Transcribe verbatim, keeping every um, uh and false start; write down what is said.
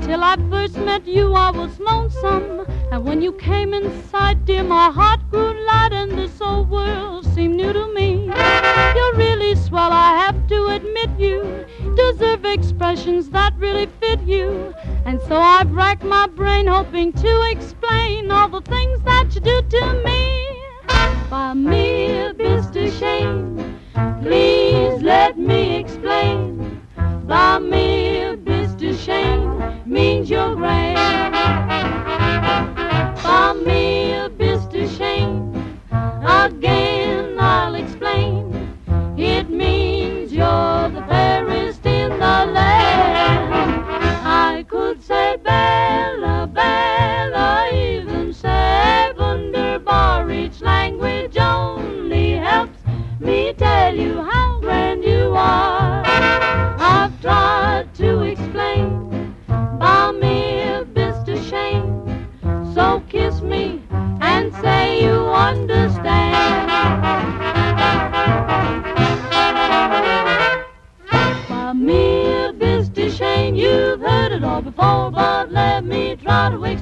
Till I first met you, I was lonesome. And when you came in sight, dear, my heart grew light, and this old world seemed new to me. You're really swell, I have to admit you deserve expressions that really fit you. And so I've racked my brain hoping to explain all the things that you do to me. By me, Mister Shane, please let me explain. By me, Mister Shane, means you're great. By me, Mister Shane, again I'll explain. It means you're the fairest in the land. I could say Bella, Bella, even say wunderbar. Each language only helps me tell you how grand you are. I've tried to explain. By me, Mister Shane, so kiss me and say you understand. By me, Mister Shane, you've heard it all before, but let me try to explain.